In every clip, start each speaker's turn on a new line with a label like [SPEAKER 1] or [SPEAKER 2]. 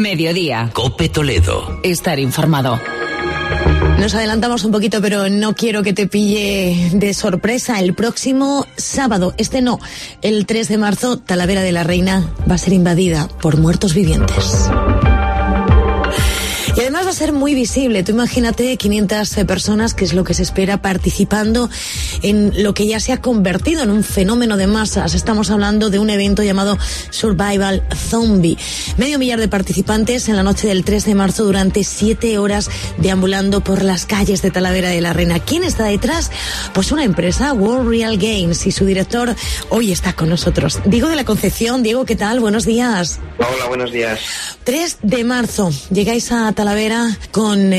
[SPEAKER 1] Mediodía.
[SPEAKER 2] COPE Toledo.
[SPEAKER 1] Estar informado.
[SPEAKER 3] Nos adelantamos un poquito, pero no quiero que te pille de sorpresa. El próximo sábado, el 3 de marzo, Talavera de la Reina va a ser invadida por muertos vivientes. Y además va a ser muy visible. Tú imagínate 500 personas, que es lo que se espera, participando en lo que ya se ha convertido en un fenómeno de masas. Estamos hablando de un evento llamado Survival Zombie. 500.000 de participantes en la noche del 3 de marzo durante 7 horas deambulando por las calles de Talavera de la Reina. ¿Quién está detrás? Pues una empresa, World Real Games, y su director hoy está con nosotros. Diego de la Concepción. Diego, ¿qué tal? Buenos días.
[SPEAKER 4] Hola, buenos días.
[SPEAKER 3] 3 de marzo, llegáis a Talavera con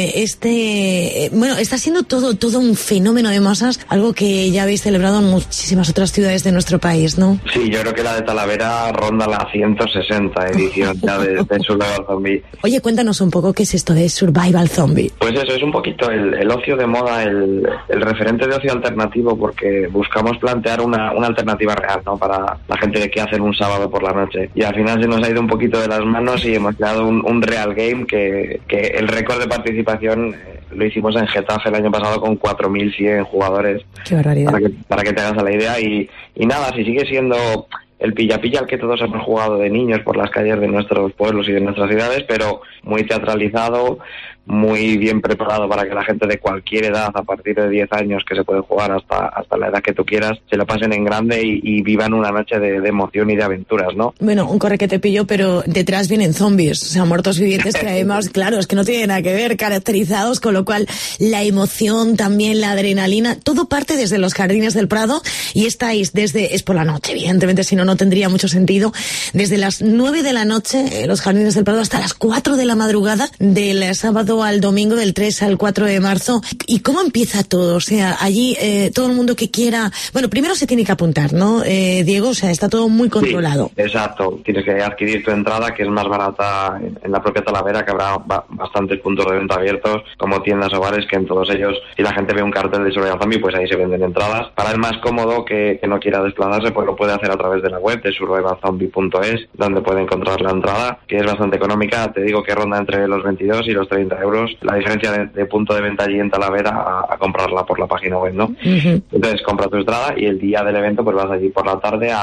[SPEAKER 3] está siendo todo un fenómeno de masas, algo que ya habéis celebrado en muchísimas otras ciudades de nuestro país, ¿no?
[SPEAKER 4] Sí, yo creo que la de Talavera ronda la 160 edición ya de Survival Zombie.
[SPEAKER 3] Oye, cuéntanos un poco qué es esto de Survival Zombie.
[SPEAKER 4] Pues eso, es un poquito el ocio de moda, el referente de ocio alternativo, porque buscamos plantear una alternativa real, ¿no? Para la gente que hace un sábado por la noche. Y al final se nos ha ido un poquito de las manos y hemos creado un real game que el récord de participación lo hicimos en Getafe el año pasado con 4.100 jugadores.
[SPEAKER 3] ¡Qué barbaridad!
[SPEAKER 4] Para que te hagas la idea. Y nada, si sigue siendo el pilla-pilla al que todos hemos jugado de niños por las calles de nuestros pueblos y de nuestras ciudades, pero muy teatralizado, muy bien preparado para que la gente de cualquier edad, a partir de 10 años, que se puede jugar hasta la edad que tú quieras, se lo pasen en grande y vivan una noche de emoción y de aventuras, ¿no?
[SPEAKER 3] Bueno, un corre que te pillo, pero detrás vienen zombies, o sea, muertos vivientes que además, claro, es que no tienen nada que ver, caracterizados, con lo cual la emoción, también la adrenalina, todo parte desde los Jardines del Prado y estáis es por la noche, evidentemente, si no tendría mucho sentido, desde las 9 de la noche, los Jardines del Prado, hasta las 4 de la madrugada, del sábado al domingo, del 3 al 4 de marzo. ¿Y cómo empieza todo? O sea, allí todo el mundo que quiera... Bueno, primero se tiene que apuntar, ¿no, Diego? O sea, está todo muy controlado.
[SPEAKER 4] Sí, exacto. Tienes que adquirir tu entrada, que es más barata en la propia Talavera, que habrá bastantes puntos de venta abiertos, como tiendas o bares, que en todos ellos, si la gente ve un cartel de Survival Zombie, pues ahí se venden entradas. Para el más cómodo, que no quiera desplazarse, pues lo puede hacer a través de la web de survivalzombie.es, donde puede encontrar la entrada, que es bastante económica. Te digo que ronda entre los 22 y los 30 euros. La diferencia de punto de venta allí en Talavera a comprarla por la página web, ¿no? Uh-huh. Entonces compra tu entrada y el día del evento pues vas allí por la tarde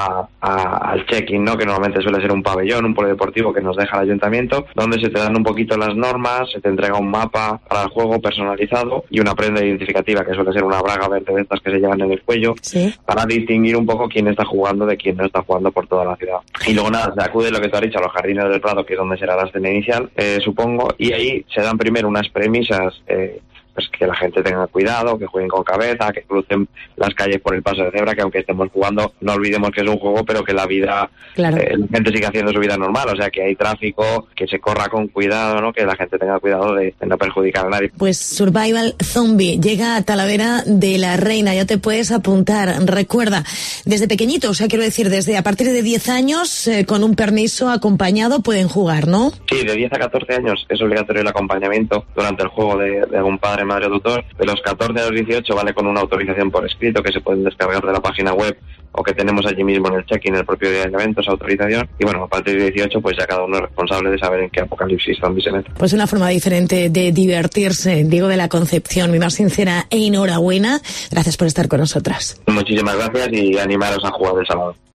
[SPEAKER 4] al check-in, ¿no? Que normalmente suele ser un pabellón, un polideportivo que nos deja el ayuntamiento, donde se te dan un poquito las normas, se te entrega un mapa para el juego personalizado y una prenda identificativa, que suele ser una braga verde de estas que se llevan en el cuello, ¿sí? Para distinguir un poco quién está jugando de quién no está jugando por toda la ciudad. Y luego nada, se acude, lo que tú has dicho, a los Jardines del Prado, que es donde será la escena inicial, supongo, y ahí se dan primero unas premisas, pues que la gente tenga cuidado, que jueguen con cabeza, que crucen las calles por el paso de cebra, que aunque estemos jugando, no olvidemos que es un juego, pero que la vida, claro, la gente sigue haciendo su vida normal, o sea, que hay tráfico, que se corra con cuidado, ¿no? Que la gente tenga cuidado de no perjudicar a nadie.
[SPEAKER 3] Pues Survival Zombie llega a Talavera de la Reina, ya te puedes apuntar. Recuerda, desde pequeñito, o sea, quiero decir, desde a partir de 10 años, con un permiso acompañado, pueden jugar, ¿no?
[SPEAKER 4] Sí, de 10 a 14 años es obligatorio el acompañamiento durante el juego de algún padre, madre o tutor. De los 14 a los 18 vale con una autorización por escrito que se pueden descargar de la página web o que tenemos allí mismo en el check-in el propio día del evento, esa autorización. Y bueno, a partir de 18 pues ya cada uno es responsable de saber en qué apocalipsis zombie se mete.
[SPEAKER 3] Pues una forma diferente de divertirse. Diego de la Concepción, mi más sincera enhorabuena. Gracias por estar con nosotras.
[SPEAKER 4] Muchísimas gracias y animaros a jugar el sábado.